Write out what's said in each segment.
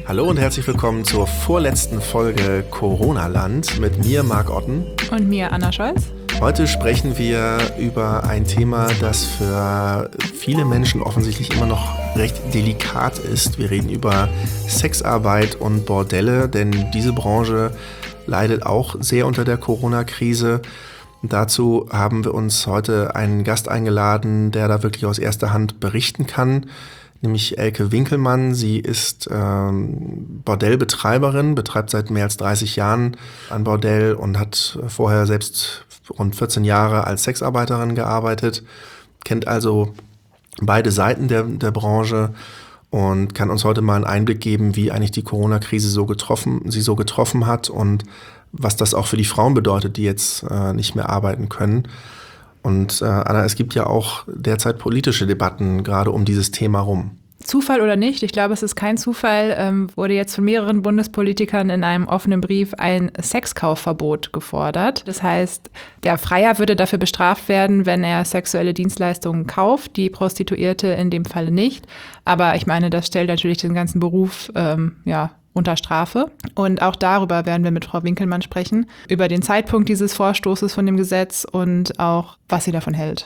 Hallo und herzlich willkommen zur vorletzten Folge Corona-Land mit mir, Marc Otten. Und mir, Anna Scholz. Heute sprechen wir über ein Thema, das für viele Menschen offensichtlich immer noch recht delikat ist. Wir reden über Sexarbeit und Bordelle, denn diese Branche leidet auch sehr unter der Corona-Krise. Dazu haben wir uns heute einen Gast eingeladen, der da wirklich aus erster Hand berichten kann, nämlich Elke Winkelmann. Sie ist Bordellbetreiberin, betreibt seit mehr als 30 Jahren ein Bordell und hat vorher selbst rund 14 Jahre als Sexarbeiterin gearbeitet, kennt also beide Seiten der Branche und kann uns heute mal einen Einblick geben, wie eigentlich die Corona-Krise sie so getroffen hat und was das auch für die Frauen bedeutet, die jetzt nicht mehr arbeiten können. Und Anna, es gibt ja auch derzeit politische Debatten gerade um dieses Thema rum. Zufall oder nicht, ich glaube, es ist kein Zufall, wurde jetzt von mehreren Bundespolitikern in einem offenen Brief ein Sexkaufverbot gefordert. Das heißt, der Freier würde dafür bestraft werden, wenn er sexuelle Dienstleistungen kauft, die Prostituierte in dem Falle nicht. Aber ich meine, das stellt natürlich den ganzen Beruf unter Strafe. Und auch darüber werden wir mit Frau Winkelmann sprechen, über den Zeitpunkt dieses Vorstoßes von dem Gesetz und auch, was sie davon hält.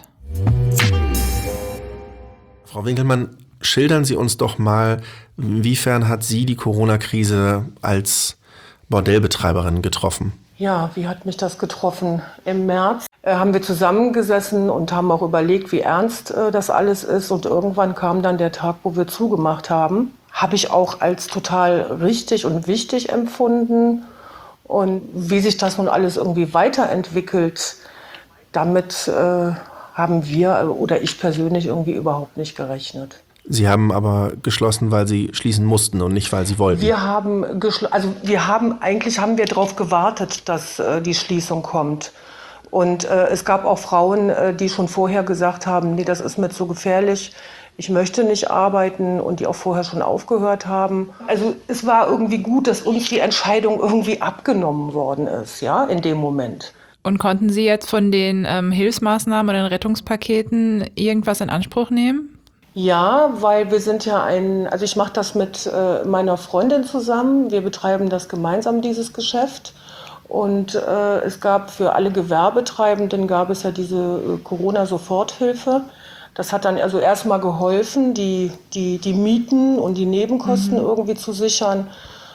Frau Winkelmann, schildern Sie uns doch mal, inwiefern hat Sie die Corona-Krise als Bordellbetreiberin getroffen? Ja, wie hat mich das getroffen? Im März haben wir zusammengesessen und haben auch überlegt, wie ernst das alles ist. Und irgendwann kam dann der Tag, wo wir zugemacht haben. Habe ich auch als total richtig und wichtig empfunden. Und wie sich das nun alles irgendwie weiterentwickelt, damit haben wir oder ich persönlich irgendwie überhaupt nicht gerechnet. Sie haben aber geschlossen, weil Sie schließen mussten und nicht, weil Sie wollten. Eigentlich haben wir darauf gewartet, dass die Schließung kommt. Und es gab auch Frauen, die schon vorher gesagt haben, nee, das ist mir zu gefährlich, ich möchte nicht arbeiten, und die auch vorher schon aufgehört haben. Also es war irgendwie gut, dass uns die Entscheidung irgendwie abgenommen worden ist, ja, in dem Moment. Und konnten Sie jetzt von den Hilfsmaßnahmen oder den Rettungspaketen irgendwas in Anspruch nehmen? Ja, weil wir sind ja ich mache das mit meiner Freundin zusammen. Wir betreiben das gemeinsam, dieses Geschäft. Und es gab für alle Gewerbetreibenden gab es ja diese Corona-Soforthilfe. Das hat dann also erstmal geholfen, die Mieten und die Nebenkosten irgendwie zu sichern.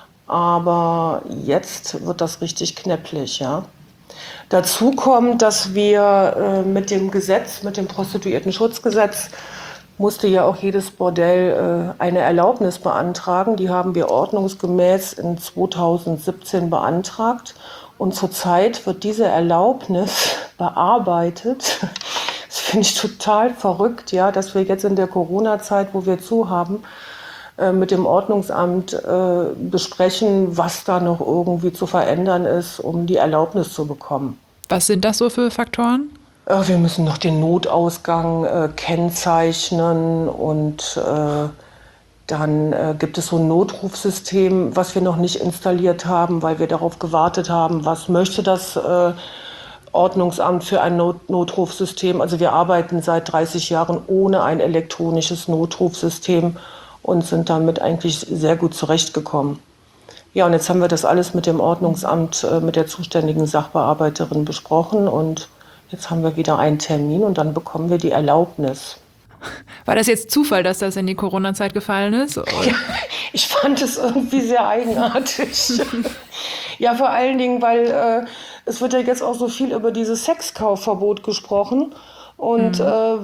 Aber jetzt wird das richtig knäpplich, ja. Dazu kommt, dass wir mit dem Prostituiertenschutzgesetz musste ja auch jedes Bordell eine Erlaubnis beantragen. Die haben wir ordnungsgemäß in 2017 beantragt. Und zurzeit wird diese Erlaubnis bearbeitet. Das finde ich total verrückt, ja, dass wir jetzt in der Corona-Zeit, wo wir zu haben, mit dem Ordnungsamt besprechen, was da noch irgendwie zu verändern ist, um die Erlaubnis zu bekommen. Was sind das so für Faktoren? Wir müssen noch den Notausgang kennzeichnen und dann gibt es so ein Notrufsystem, was wir noch nicht installiert haben, weil wir darauf gewartet haben, was möchte das Ordnungsamt für ein Notrufsystem. Also wir arbeiten seit 30 Jahren ohne ein elektronisches Notrufsystem und sind damit eigentlich sehr gut zurechtgekommen. Ja, und jetzt haben wir das alles mit dem Ordnungsamt, mit der zuständigen Sachbearbeiterin besprochen, und jetzt haben wir wieder einen Termin und dann bekommen wir die Erlaubnis. War das jetzt Zufall, dass das in die Corona-Zeit gefallen ist? Ja, ich fand es irgendwie sehr eigenartig. Ja, vor allen Dingen, weil es wird ja jetzt auch so viel über dieses Sexkaufverbot gesprochen. Und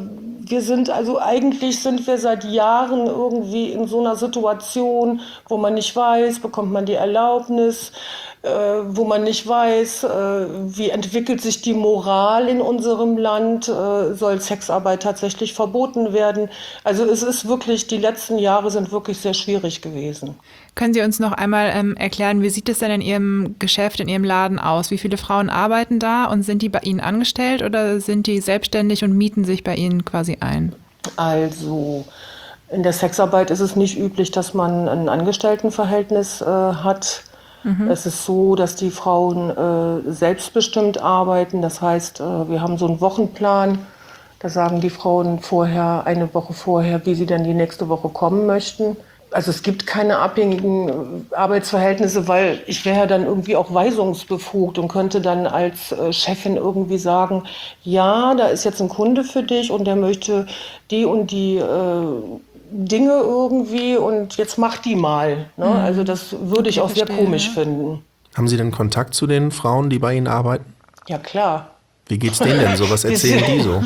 eigentlich sind wir seit Jahren irgendwie in so einer Situation, wo man nicht weiß, bekommt man die Erlaubnis, wo man nicht weiß, wie entwickelt sich die Moral in unserem Land, soll Sexarbeit tatsächlich verboten werden. Also es ist wirklich, die letzten Jahre sind wirklich sehr schwierig gewesen. Können Sie uns noch einmal erklären, wie sieht es denn in Ihrem Geschäft, in Ihrem Laden aus? Wie viele Frauen arbeiten da und sind die bei Ihnen angestellt oder sind die selbstständig und mieten sich bei Ihnen quasi ein? Also in der Sexarbeit ist es nicht üblich, dass man ein Angestelltenverhältnis hat. Es ist so, dass die Frauen selbstbestimmt arbeiten. Das heißt, wir haben so einen Wochenplan. Da sagen die Frauen eine Woche vorher, wie sie dann die nächste Woche kommen möchten. Also es gibt keine abhängigen Arbeitsverhältnisse, weil ich wäre ja dann irgendwie auch weisungsbefugt und könnte dann als Chefin irgendwie sagen, ja, da ist jetzt ein Kunde für dich und der möchte die und die Dinge irgendwie und jetzt mach die mal. Ne? Also das würde ich auch sehr komisch finden. Haben Sie denn Kontakt zu den Frauen, die bei Ihnen arbeiten? Ja, klar. Wie geht's denen denn so? Was erzählen die so?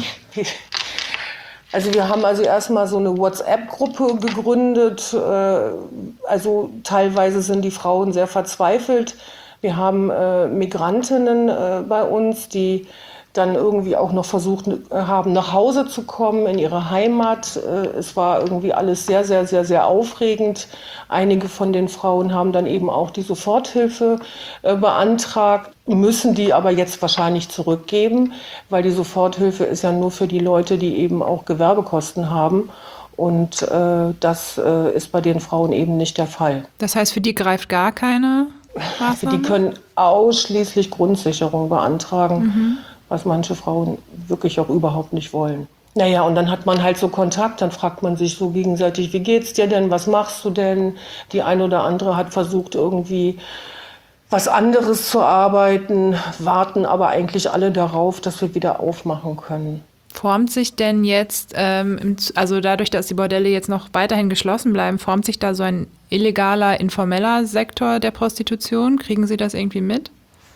Also wir haben also erstmal so eine WhatsApp-Gruppe gegründet. Also teilweise sind die Frauen sehr verzweifelt. Wir haben Migrantinnen bei uns, die dann irgendwie auch noch versucht haben, nach Hause zu kommen, in ihre Heimat. Es war irgendwie alles sehr, sehr, sehr, sehr aufregend. Einige von den Frauen haben dann eben auch die Soforthilfe beantragt, müssen die aber jetzt wahrscheinlich zurückgeben, weil die Soforthilfe ist ja nur für die Leute, die eben auch Gewerbekosten haben. Und das ist bei den Frauen eben nicht der Fall. Das heißt, für die greift gar keine Maßnahme? Die können ausschließlich Grundsicherung beantragen, was manche Frauen wirklich auch überhaupt nicht wollen. Naja, und dann hat man halt so Kontakt, dann fragt man sich so gegenseitig, wie geht's dir denn, was machst du denn? Die eine oder andere hat versucht irgendwie was anderes zu arbeiten, warten aber eigentlich alle darauf, dass wir wieder aufmachen können. Formt sich denn jetzt, also dadurch, dass die Bordelle jetzt noch weiterhin geschlossen bleiben, formt sich da so ein illegaler, informeller Sektor der Prostitution? Kriegen Sie das irgendwie mit?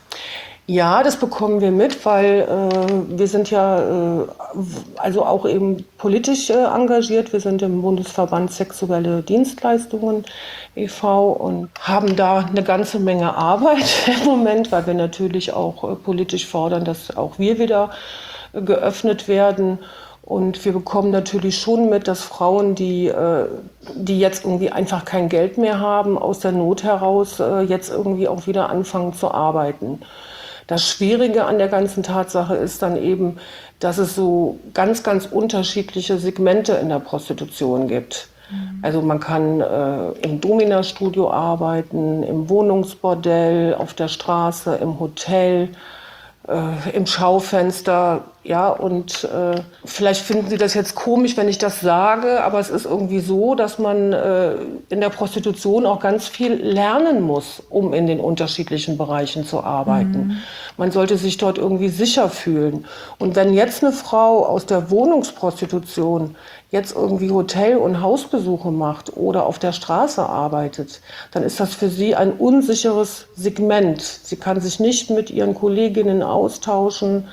Ja, das bekommen wir mit, weil wir sind ja also auch eben politisch engagiert. Wir sind im Bundesverband Sexuelle Dienstleistungen e.V. und haben da eine ganze Menge Arbeit im Moment, weil wir natürlich auch politisch fordern, dass auch wir wieder geöffnet werden. Und wir bekommen natürlich schon mit, dass Frauen, die jetzt irgendwie einfach kein Geld mehr haben, aus der Not heraus jetzt irgendwie auch wieder anfangen zu arbeiten. Das Schwierige an der ganzen Tatsache ist dann eben, dass es so ganz, ganz unterschiedliche Segmente in der Prostitution gibt. Also man kann im Domina-Studio arbeiten, im Wohnungsbordell, auf der Straße, im Hotel, im Schaufenster, ja, und vielleicht finden Sie das jetzt komisch, wenn ich das sage, aber es ist irgendwie so, dass man in der Prostitution auch ganz viel lernen muss, um in den unterschiedlichen Bereichen zu arbeiten. Man sollte sich dort irgendwie sicher fühlen. Und wenn jetzt eine Frau aus der Wohnungsprostitution jetzt irgendwie Hotel- und Hausbesuche macht oder auf der Straße arbeitet, dann ist das für sie ein unsicheres Segment. Sie kann sich nicht mit ihren Kolleginnen austauschen.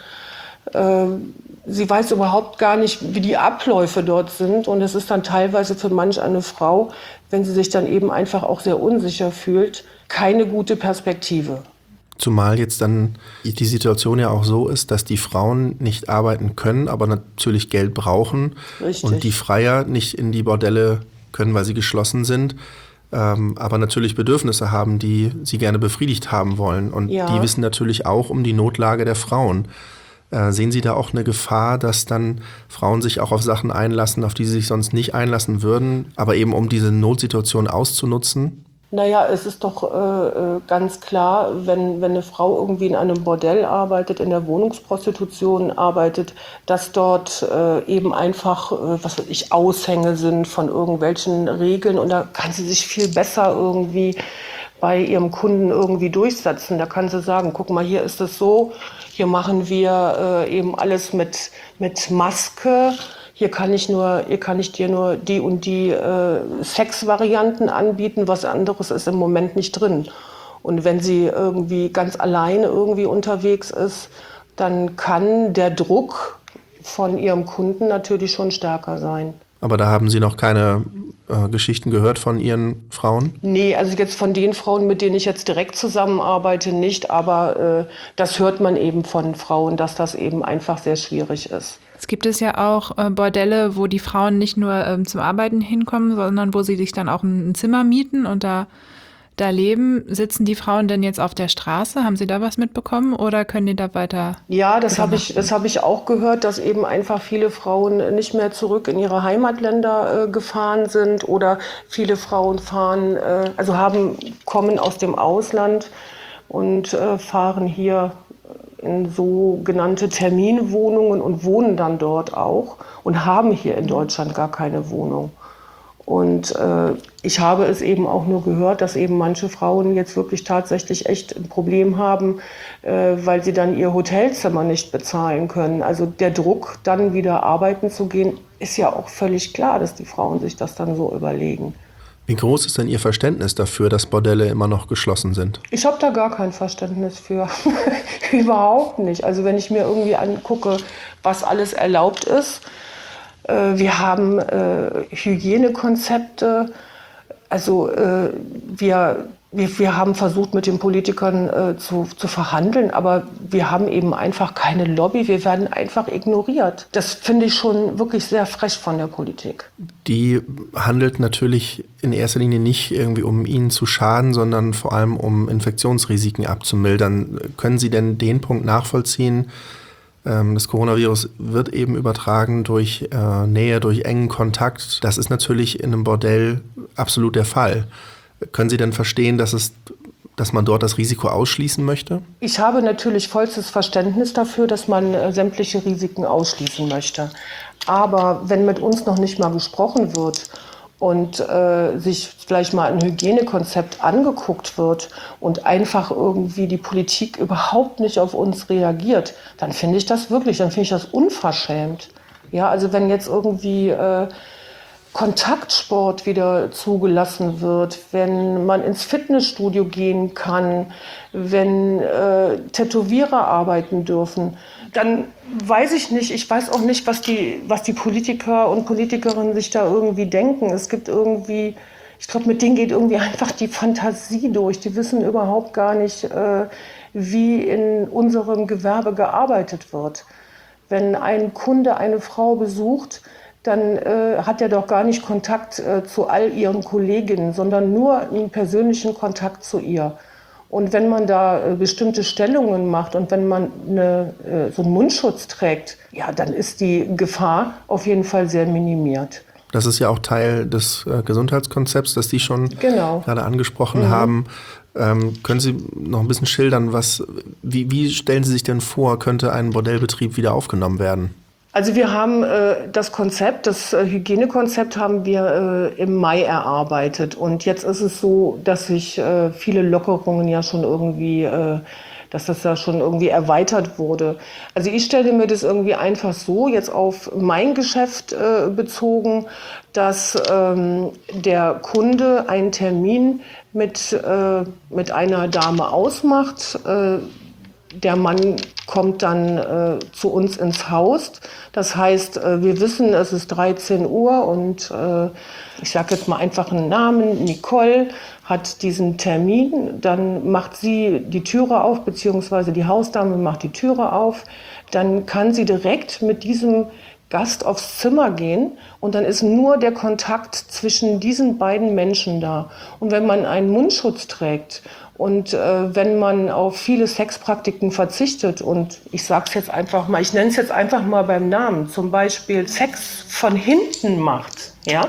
Sie weiß überhaupt gar nicht, wie die Abläufe dort sind. Und es ist dann teilweise für manch eine Frau, wenn sie sich dann eben einfach auch sehr unsicher fühlt, keine gute Perspektive. Zumal jetzt dann die Situation ja auch so ist, dass die Frauen nicht arbeiten können, aber natürlich Geld brauchen. Richtig. Und die Freier nicht in die Bordelle können, weil sie geschlossen sind, aber natürlich Bedürfnisse haben, die sie gerne befriedigt haben wollen. Und Ja. die wissen natürlich auch um die Notlage der Frauen. Sehen Sie da auch eine Gefahr, dass dann Frauen sich auch auf Sachen einlassen, auf die sie sich sonst nicht einlassen würden, aber eben um diese Notsituation auszunutzen? Naja, es ist doch ganz klar, wenn eine Frau irgendwie in einem Bordell arbeitet, in der Wohnungsprostitution arbeitet, dass dort eben einfach, was weiß ich, Aushänge sind von irgendwelchen Regeln und da kann sie sich viel besser irgendwie bei ihrem Kunden irgendwie durchsetzen. Da kann sie sagen, guck mal, hier ist es so, hier machen wir eben alles mit Maske. Hier kann ich dir nur die und die Sexvarianten anbieten, was anderes ist im Moment nicht drin. Und wenn sie irgendwie ganz alleine irgendwie unterwegs ist, dann kann der Druck von ihrem Kunden natürlich schon stärker sein. Aber da haben Sie noch keine Geschichten gehört von Ihren Frauen? Nee, also jetzt von den Frauen, mit denen ich jetzt direkt zusammenarbeite, nicht. Aber das hört man eben von Frauen, dass das eben einfach sehr schwierig ist. Es gibt es ja auch Bordelle, wo die Frauen nicht nur zum Arbeiten hinkommen, sondern wo sie sich dann auch ein Zimmer mieten und da leben. Sitzen die Frauen denn jetzt auf der Straße? Haben Sie da was mitbekommen oder können die da weiter? Ja, das habe ich auch gehört, dass eben einfach viele Frauen nicht mehr zurück in ihre Heimatländer gefahren sind oder viele Frauen kommen aus dem Ausland und fahren hier in sogenannte Terminwohnungen und wohnen dann dort auch und haben hier in Deutschland gar keine Wohnung. Und ich habe es eben auch nur gehört, dass eben manche Frauen jetzt wirklich tatsächlich echt ein Problem haben, weil sie dann ihr Hotelzimmer nicht bezahlen können. Also der Druck, dann wieder arbeiten zu gehen, ist ja auch völlig klar, dass die Frauen sich das dann so überlegen. Wie groß ist denn Ihr Verständnis dafür, dass Bordelle immer noch geschlossen sind? Ich habe da gar kein Verständnis für. Überhaupt nicht. Also wenn ich mir irgendwie angucke, was alles erlaubt ist. Wir haben Hygienekonzepte. Also wir haben versucht, mit den Politikern zu verhandeln, aber wir haben eben einfach keine Lobby. Wir werden einfach ignoriert. Das finde ich schon wirklich sehr frech von der Politik. Die handelt natürlich in erster Linie nicht irgendwie, um Ihnen zu schaden, sondern vor allem, um Infektionsrisiken abzumildern. Können Sie denn den Punkt nachvollziehen? Das Coronavirus wird eben übertragen durch Nähe, durch engen Kontakt. Das ist natürlich in einem Bordell absolut der Fall. Können Sie denn verstehen, dass man dort das Risiko ausschließen möchte? Ich habe natürlich vollstes Verständnis dafür, dass man sämtliche Risiken ausschließen möchte. Aber wenn mit uns noch nicht mal gesprochen wird und sich vielleicht mal ein Hygienekonzept angeguckt wird und einfach irgendwie die Politik überhaupt nicht auf uns reagiert, dann finde ich das unverschämt. Ja, also wenn jetzt irgendwie Kontaktsport wieder zugelassen wird, wenn man ins Fitnessstudio gehen kann, wenn Tätowierer arbeiten dürfen, dann weiß ich nicht, ich weiß auch nicht, was die Politiker und Politikerinnen sich da irgendwie denken. Es gibt irgendwie, ich glaube, mit denen geht irgendwie einfach die Fantasie durch. Die wissen überhaupt gar nicht, wie in unserem Gewerbe gearbeitet wird. Wenn ein Kunde eine Frau besucht, dann hat er doch gar nicht Kontakt zu all ihren Kolleginnen, sondern nur einen persönlichen Kontakt zu ihr. Und wenn man da bestimmte Stellungen macht und wenn man so einen Mundschutz trägt, ja, dann ist die Gefahr auf jeden Fall sehr minimiert. Das ist ja auch Teil des Gesundheitskonzepts, das Sie schon gerade angesprochen haben. Können Sie noch ein bisschen schildern, wie stellen Sie sich denn vor, könnte ein Bordellbetrieb wieder aufgenommen werden? Also wir haben das Hygienekonzept haben wir im Mai erarbeitet. Und jetzt ist es so, dass sich viele Lockerungen ja schon irgendwie, dass das ja schon irgendwie erweitert wurde. Also ich stelle mir das irgendwie einfach so, jetzt auf mein Geschäft bezogen, dass der Kunde einen Termin mit einer Dame ausmacht. Der Mann kommt dann zu uns ins Haus. Das heißt, wir wissen, es ist 13 Uhr und ich sage jetzt mal einfach einen Namen, Nicole hat diesen Termin. Dann macht sie die Türe auf, beziehungsweise die Hausdame macht die Türe auf. Dann kann sie direkt mit diesem Gast aufs Zimmer gehen und dann ist nur der Kontakt zwischen diesen beiden Menschen da. Und wenn man einen Mundschutz trägt und wenn man auf viele Sexpraktiken verzichtet und ich nenne es jetzt einfach mal beim Namen, zum Beispiel Sex von hinten macht, ja,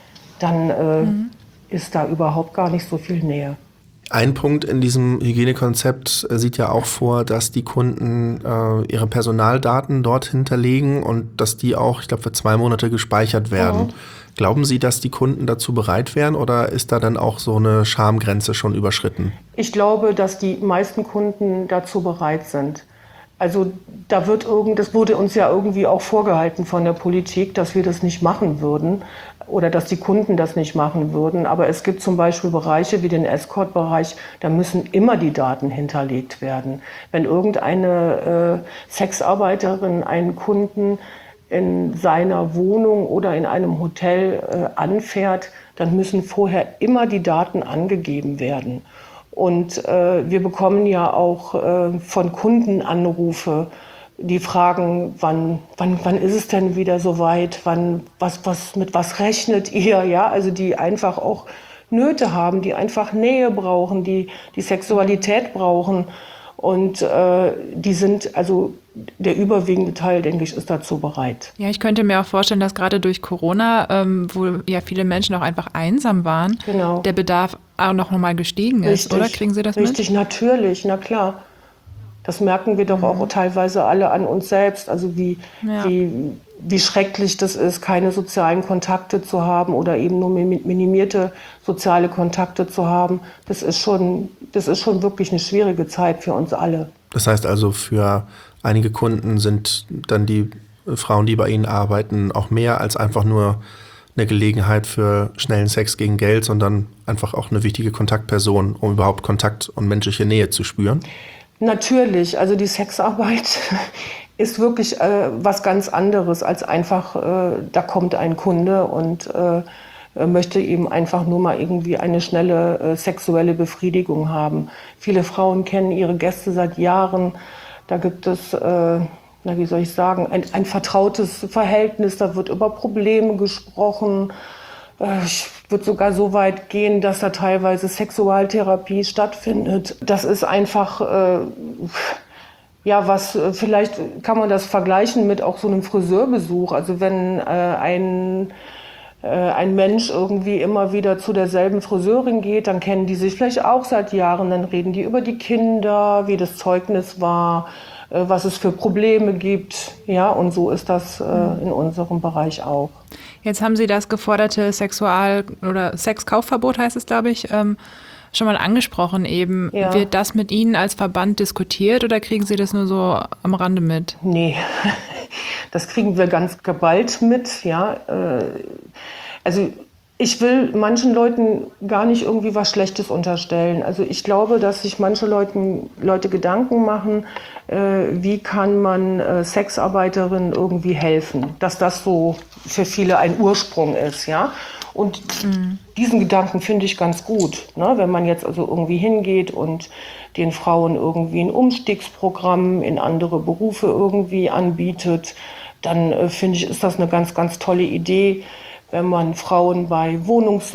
dann ist da überhaupt gar nicht so viel Nähe. Ein Punkt in diesem Hygienekonzept sieht ja auch vor, dass die Kunden ihre Personaldaten dort hinterlegen und dass die auch, ich glaube, für 2 Monate gespeichert werden. Glauben Sie, dass die Kunden dazu bereit wären oder ist da dann auch so eine Schamgrenze schon überschritten? Ich glaube, dass die meisten Kunden dazu bereit sind. Also das wurde uns ja irgendwie auch vorgehalten von der Politik, dass wir das nicht machen würden oder dass die Kunden das nicht machen würden. Aber es gibt zum Beispiel Bereiche wie den Escort-Bereich, da müssen immer die Daten hinterlegt werden. Wenn irgendeine Sexarbeiterin einen Kunden in seiner Wohnung oder in einem Hotel anfährt, dann müssen vorher immer die Daten angegeben werden. Und wir bekommen ja auch von Kunden Anrufe, die fragen, wann ist es denn wieder soweit, mit was rechnet ihr, ja, also die einfach auch Nöte haben, die einfach Nähe brauchen, die Sexualität brauchen und die sind, also der überwiegende Teil, denke ich, ist dazu bereit. Ja, ich könnte mir auch vorstellen, dass gerade durch Corona, wo ja viele Menschen auch einfach einsam waren, der Bedarf auch noch mal gestiegen ist, Richtig, oder? Kriegen Sie das mit? Richtig, natürlich, na klar. Das merken wir doch auch teilweise alle an uns selbst. Also wie schrecklich das ist, keine sozialen Kontakte zu haben oder eben nur minimierte soziale Kontakte zu haben. Das ist schon wirklich eine schwierige Zeit für uns alle. Das heißt also, für einige Kunden sind dann die Frauen, die bei Ihnen arbeiten, auch mehr als einfach nur eine Gelegenheit für schnellen Sex gegen Geld, sondern einfach auch eine wichtige Kontaktperson, um überhaupt Kontakt und menschliche Nähe zu spüren? Natürlich, also die Sexarbeit ist wirklich was ganz anderes als einfach, da kommt ein Kunde und möchte eben einfach nur mal irgendwie eine schnelle sexuelle Befriedigung haben. Viele Frauen kennen ihre Gäste seit Jahren. Da gibt es, wie soll ich sagen, ein vertrautes Verhältnis. Da wird über Probleme gesprochen. Ich würde sogar so weit gehen, dass da teilweise Sexualtherapie stattfindet. Das ist einfach, vielleicht kann man das vergleichen mit auch so einem Friseurbesuch. Also wenn ein Mensch irgendwie immer wieder zu derselben Friseurin geht, dann kennen die sich vielleicht auch seit Jahren, dann reden die über die Kinder, wie das Zeugnis war, was es für Probleme gibt. Ja, und so ist das in unserem Bereich auch. Jetzt haben Sie das geforderte oder Sexkaufverbot, heißt es, glaube ich, schon mal angesprochen eben. Ja. Wird das mit Ihnen als Verband diskutiert oder kriegen Sie das nur so am Rande mit? Nee, das kriegen wir ganz geballt mit, ja. Also ich will manchen Leuten gar nicht irgendwie was Schlechtes unterstellen. Also ich glaube, dass sich manche Leute Gedanken machen, wie kann man Sexarbeiterinnen irgendwie helfen, dass das so für viele ein Ursprung ist, ja. Und diesen Gedanken finde ich ganz gut, ne? Wenn man jetzt also irgendwie hingeht und den Frauen irgendwie ein Umstiegsprogramm in andere Berufe irgendwie anbietet, dann finde ich, ist das eine ganz, ganz tolle Idee, wenn man Frauen bei einer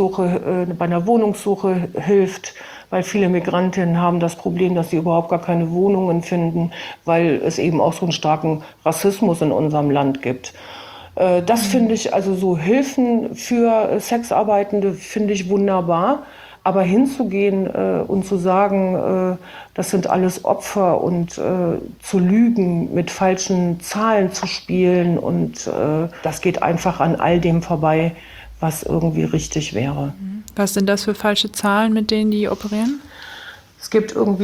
Wohnungssuche hilft, weil viele Migrantinnen haben das Problem, dass sie überhaupt gar keine Wohnungen finden, weil es eben auch so einen starken Rassismus in unserem Land gibt. Das finde ich, also so Hilfen für Sexarbeitende finde ich wunderbar. Aber hinzugehen und zu sagen, das sind alles Opfer und zu lügen, mit falschen Zahlen zu spielen und das geht einfach an all dem vorbei, was irgendwie richtig wäre. Was sind das für falsche Zahlen, mit denen die operieren? Es gibt irgendwie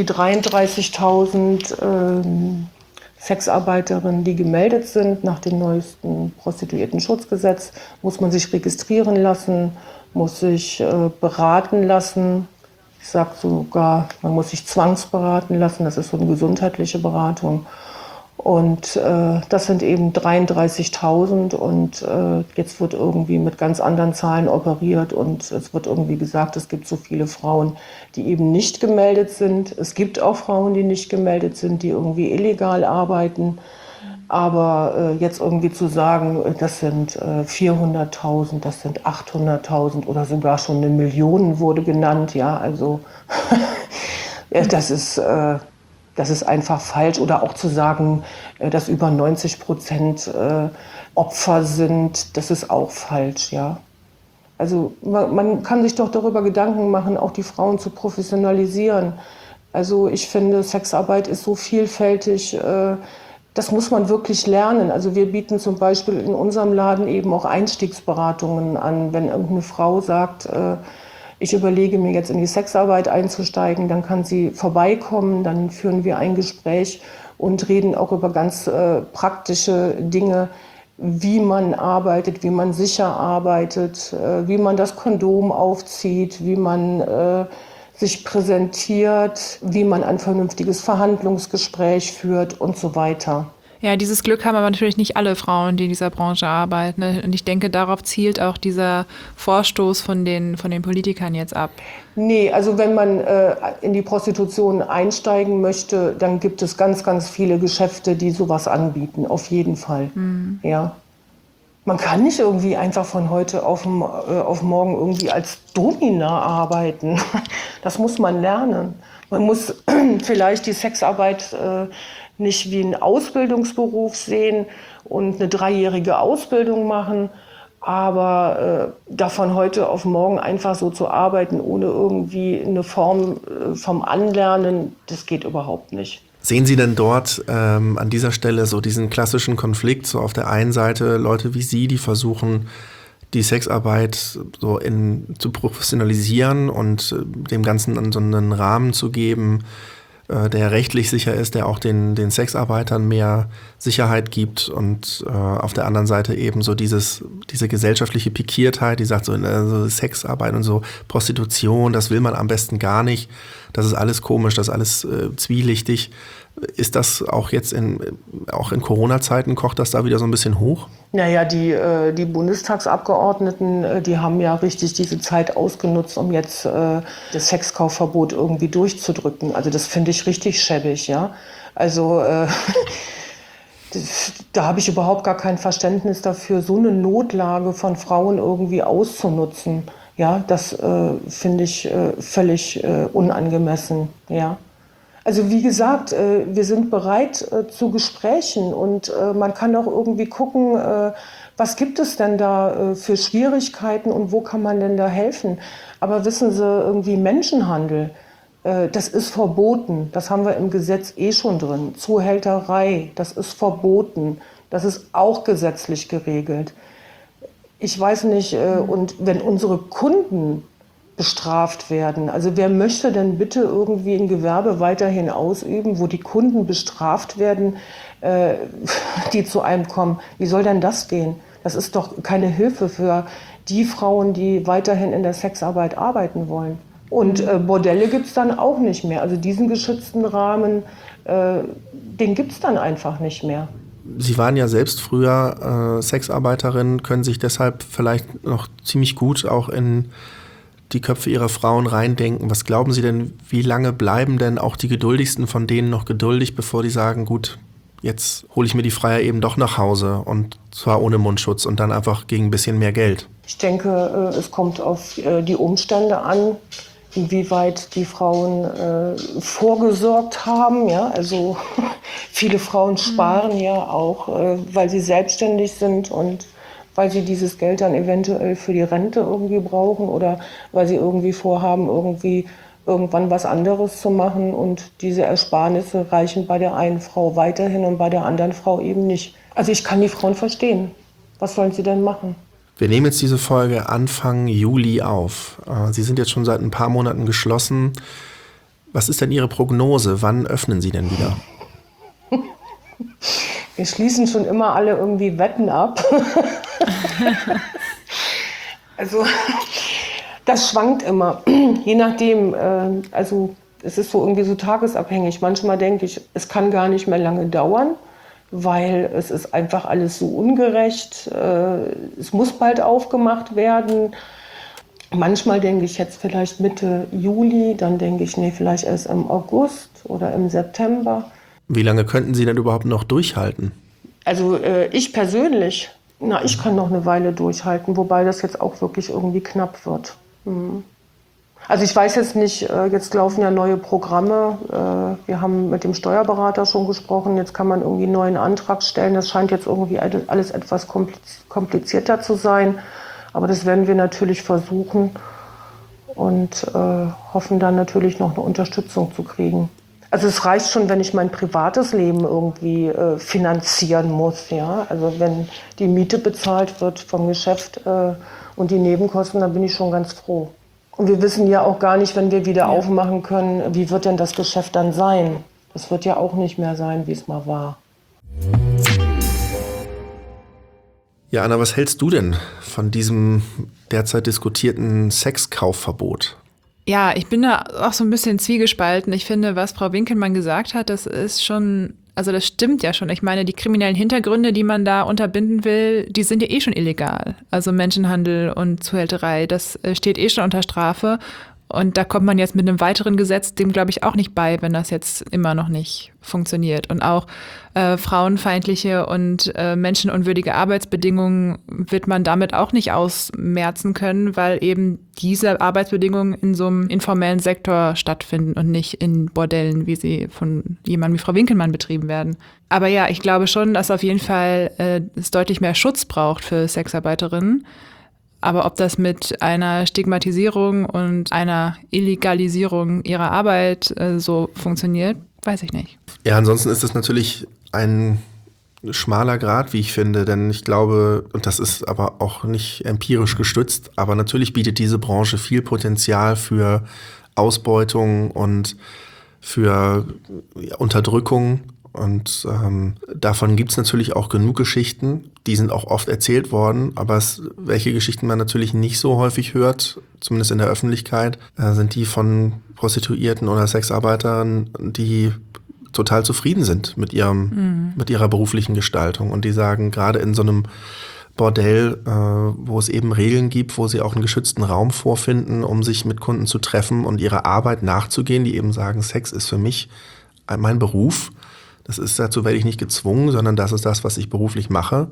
33.000 Sexarbeiterinnen, die gemeldet sind. Nach dem neuesten Prostituiertenschutzgesetz muss man sich registrieren lassen, muss sich beraten lassen. Ich sage sogar, man muss sich zwangsberaten lassen. Das ist so eine gesundheitliche Beratung. Und das sind eben 33.000 und jetzt wird irgendwie mit ganz anderen Zahlen operiert und es wird irgendwie gesagt, es gibt so viele Frauen, die eben nicht gemeldet sind. Es gibt auch Frauen, die nicht gemeldet sind, die irgendwie illegal arbeiten. Aber jetzt irgendwie zu sagen, das sind 400.000, das sind 800.000 oder sogar schon 1 Million wurde genannt, ja, also das ist einfach falsch. Oder auch zu sagen, dass über 90% Opfer sind, das ist auch falsch, ja. Also man kann sich doch darüber Gedanken machen, auch die Frauen zu professionalisieren. Also ich finde, Sexarbeit ist so vielfältig, das muss man wirklich lernen. Also wir bieten zum Beispiel in unserem Laden eben auch Einstiegsberatungen an. Wenn irgendeine Frau sagt, ich überlege mir jetzt in die Sexarbeit einzusteigen, dann kann sie vorbeikommen, dann führen wir ein Gespräch und reden auch über ganz praktische Dinge, wie man arbeitet, wie man sicher arbeitet, wie man das Kondom aufzieht, wie man sich präsentiert, wie man ein vernünftiges Verhandlungsgespräch führt und so weiter. Ja, dieses Glück haben aber natürlich nicht alle Frauen, die in dieser Branche arbeiten. Und ich denke, darauf zielt auch dieser Vorstoß von den Politikern jetzt ab. Nee, also wenn man in die Prostitution einsteigen möchte, dann gibt es ganz, ganz viele Geschäfte, die sowas anbieten, auf jeden Fall. Ja. Man kann nicht irgendwie einfach von heute auf morgen irgendwie als Domina arbeiten. Das muss man lernen. Man muss vielleicht die Sexarbeit nicht wie einen Ausbildungsberuf sehen und eine 3-jährige Ausbildung machen, aber davon heute auf morgen einfach so zu arbeiten, ohne irgendwie eine Form vom Anlernen, das geht überhaupt nicht. Sehen Sie denn dort an dieser Stelle so diesen klassischen Konflikt, so auf der einen Seite Leute wie Sie, die versuchen, die Sexarbeit so zu professionalisieren und dem Ganzen so einen Rahmen zu geben, der rechtlich sicher ist, der auch den Sexarbeitern mehr Sicherheit gibt und auf der anderen Seite eben so diese gesellschaftliche Pikiertheit, die sagt so Sexarbeit und so Prostitution, das will man am besten gar nicht, das ist alles komisch, das ist alles zwielichtig. Ist das auch jetzt auch in Corona-Zeiten, kocht das da wieder so ein bisschen hoch? Naja, die Bundestagsabgeordneten, die haben ja richtig diese Zeit ausgenutzt, um jetzt das Sexkaufverbot irgendwie durchzudrücken. Also das finde ich richtig schäbig, ja. Also da habe ich überhaupt gar kein Verständnis dafür, so eine Notlage von Frauen irgendwie auszunutzen. Ja, das finde ich völlig unangemessen, ja. Also wie gesagt, wir sind bereit zu Gesprächen und man kann auch irgendwie gucken, was gibt es denn da für Schwierigkeiten und wo kann man denn da helfen. Aber wissen Sie, irgendwie Menschenhandel, das ist verboten. Das haben wir im Gesetz schon drin. Zuhälterei, das ist verboten. Das ist auch gesetzlich geregelt. Ich weiß nicht, und wenn unsere Kunden bestraft werden. Also wer möchte denn bitte irgendwie ein Gewerbe weiterhin ausüben, wo die Kunden bestraft werden, die zu einem kommen? Wie soll denn das gehen? Das ist doch keine Hilfe für die Frauen, die weiterhin in der Sexarbeit arbeiten wollen. Und Bordelle gibt es dann auch nicht mehr. Also diesen geschützten Rahmen, den gibt es dann einfach nicht mehr. Sie waren ja selbst früher Sexarbeiterin, können sich deshalb vielleicht noch ziemlich gut auch in die Köpfe ihrer Frauen reindenken. Was glauben Sie denn, wie lange bleiben denn auch die Geduldigsten von denen noch geduldig, bevor die sagen, gut, jetzt hole ich mir die Freier eben doch nach Hause und zwar ohne Mundschutz und dann einfach gegen ein bisschen mehr Geld? Ich denke, es kommt auf die Umstände an, inwieweit die Frauen vorgesorgt haben. Ja? Also viele Frauen sparen ja auch, weil sie selbstständig sind und weil sie dieses Geld dann eventuell für die Rente irgendwie brauchen oder weil sie irgendwie vorhaben, irgendwann was anderes zu machen. Und diese Ersparnisse reichen bei der einen Frau weiterhin und bei der anderen Frau eben nicht. Also ich kann die Frauen verstehen. Was sollen sie denn machen? Wir nehmen jetzt diese Folge Anfang Juli auf. Sie sind jetzt schon seit ein paar Monaten geschlossen. Was ist denn Ihre Prognose? Wann öffnen Sie denn wieder? Wir schließen schon immer alle irgendwie Wetten ab. Also das schwankt immer, je nachdem. Also es ist so irgendwie so tagesabhängig. Manchmal denke ich, es kann gar nicht mehr lange dauern, weil es ist einfach alles so ungerecht. Es muss bald aufgemacht werden. Manchmal denke ich jetzt vielleicht Mitte Juli, dann denke ich, nee, vielleicht erst im August oder im September. Wie lange könnten Sie denn überhaupt noch durchhalten? Also ich persönlich, ich kann noch eine Weile durchhalten, wobei das jetzt auch wirklich irgendwie knapp wird. Also ich weiß jetzt nicht, jetzt laufen ja neue Programme. Wir haben mit dem Steuerberater schon gesprochen, jetzt kann man irgendwie einen neuen Antrag stellen. Das scheint jetzt irgendwie alles etwas komplizierter zu sein. Aber das werden wir natürlich versuchen und hoffen dann natürlich noch eine Unterstützung zu kriegen. Also es reicht schon, wenn ich mein privates Leben irgendwie finanzieren muss. Ja? Also wenn die Miete bezahlt wird vom Geschäft und die Nebenkosten, dann bin ich schon ganz froh. Und wir wissen ja auch gar nicht, wenn wir wieder aufmachen können, wie wird denn das Geschäft dann sein? Das wird ja auch nicht mehr sein, wie es mal war. Ja, Anna, was hältst du denn von diesem derzeit diskutierten Sexkaufverbot? Ja, ich bin da auch so ein bisschen zwiegespalten. Ich finde, was Frau Winkelmann gesagt hat, das ist schon, also das stimmt ja schon. Ich meine, die kriminellen Hintergründe, die man da unterbinden will, die sind ja eh schon illegal. Also Menschenhandel und Zuhälterei, das steht eh schon unter Strafe. Und da kommt man jetzt mit einem weiteren Gesetz dem, glaube ich, auch nicht bei, wenn das jetzt immer noch nicht funktioniert. Und auch frauenfeindliche und menschenunwürdige Arbeitsbedingungen wird man damit auch nicht ausmerzen können, weil eben diese Arbeitsbedingungen in so einem informellen Sektor stattfinden und nicht in Bordellen, wie sie von jemandem wie Frau Winkelmann betrieben werden. Aber ja, ich glaube schon, dass auf jeden Fall es deutlich mehr Schutz braucht für Sexarbeiterinnen. Aber ob das mit einer Stigmatisierung und einer Illegalisierung ihrer Arbeit so funktioniert, weiß ich nicht. Ja, ansonsten ist es natürlich ein schmaler Grat, wie ich finde, denn ich glaube, und das ist aber auch nicht empirisch gestützt, aber natürlich bietet diese Branche viel Potenzial für Ausbeutung und für Unterdrückung. Und davon gibt es natürlich auch genug Geschichten, die sind auch oft erzählt worden, aber welche Geschichten man natürlich nicht so häufig hört, zumindest in der Öffentlichkeit, sind die von Prostituierten oder Sexarbeitern, die total zufrieden sind mit ihrer beruflichen Gestaltung und die sagen, gerade in so einem Bordell, wo es eben Regeln gibt, wo sie auch einen geschützten Raum vorfinden, um sich mit Kunden zu treffen und ihrer Arbeit nachzugehen, die eben sagen, Sex ist für mich mein Beruf. Dazu werde ich nicht gezwungen, sondern das ist das, was ich beruflich mache,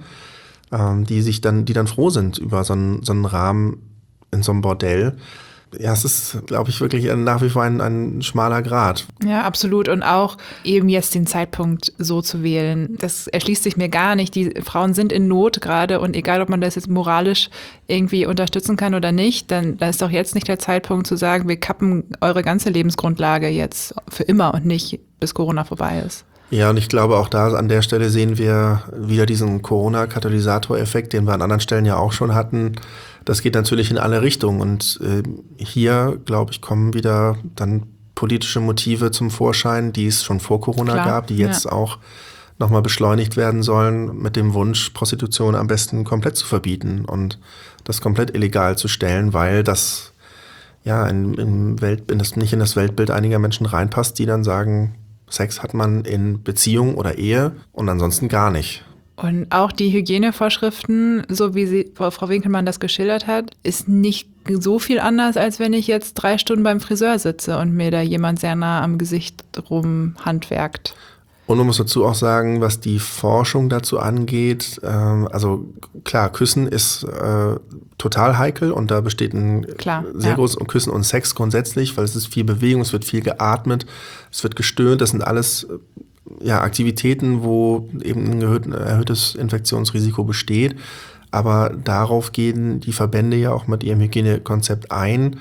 die dann froh sind über so einen Rahmen in so einem Bordell. Ja, es ist, glaube ich, wirklich nach wie vor ein schmaler Grat. Ja, absolut. Und auch eben jetzt den Zeitpunkt so zu wählen, das erschließt sich mir gar nicht. Die Frauen sind in Not gerade und egal, ob man das jetzt moralisch irgendwie unterstützen kann oder nicht, dann da ist doch jetzt nicht der Zeitpunkt zu sagen, wir kappen eure ganze Lebensgrundlage jetzt für immer und nicht, bis Corona vorbei ist. Ja, und ich glaube, auch da an der Stelle sehen wir wieder diesen Corona-Katalysator-Effekt, den wir an anderen Stellen ja auch schon hatten. Das geht natürlich in alle Richtungen. Und hier, glaube ich, kommen wieder dann politische Motive zum Vorschein, die es schon vor Corona gab, die jetzt auch nochmal beschleunigt werden sollen mit dem Wunsch, Prostitution am besten komplett zu verbieten und das komplett illegal zu stellen, weil das ja nicht in das Weltbild einiger Menschen reinpasst, die dann sagen, Sex hat man in Beziehung oder Ehe und ansonsten gar nicht. Und auch die Hygienevorschriften, so wie Frau Winkelmann das geschildert hat, ist nicht so viel anders, als wenn ich jetzt 3 Stunden beim Friseur sitze und mir da jemand sehr nah am Gesicht rumhandwerkt. Und man muss dazu auch sagen, was die Forschung dazu angeht, also klar, Küssen ist total heikel und da besteht ein sehr großes Küssen und Sex grundsätzlich, weil es ist viel Bewegung, es wird viel geatmet, es wird gestöhnt, das sind alles Aktivitäten, wo eben ein erhöhtes Infektionsrisiko besteht. Aber darauf gehen die Verbände ja auch mit ihrem Hygienekonzept ein.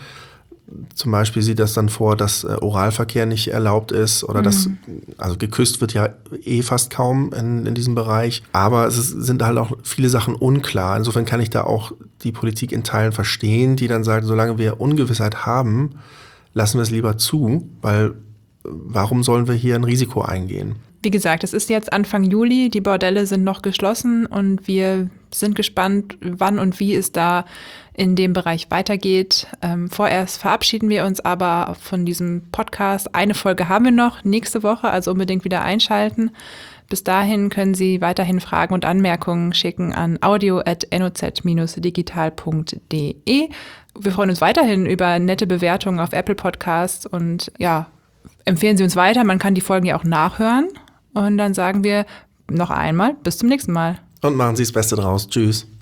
Zum Beispiel sieht das dann vor, dass Oralverkehr nicht erlaubt ist oder also geküsst wird ja fast kaum in diesem Bereich. Aber es sind halt auch viele Sachen unklar. Insofern kann ich da auch die Politik in Teilen verstehen, die dann sagt, solange wir Ungewissheit haben, lassen wir es lieber zu, weil warum sollen wir hier ein Risiko eingehen? Wie gesagt, es ist jetzt Anfang Juli, die Bordelle sind noch geschlossen und wir sind gespannt, wann und wie es da in dem Bereich weitergeht. Vorerst verabschieden wir uns aber von diesem Podcast. Eine Folge haben wir noch nächste Woche, also unbedingt wieder einschalten. Bis dahin können Sie weiterhin Fragen und Anmerkungen schicken an audio@noz-digital.de. Wir freuen uns weiterhin über nette Bewertungen auf Apple Podcasts und empfehlen Sie uns weiter. Man kann die Folgen ja auch nachhören. Und dann sagen wir noch einmal, bis zum nächsten Mal. Und machen Sie das Beste draus. Tschüss.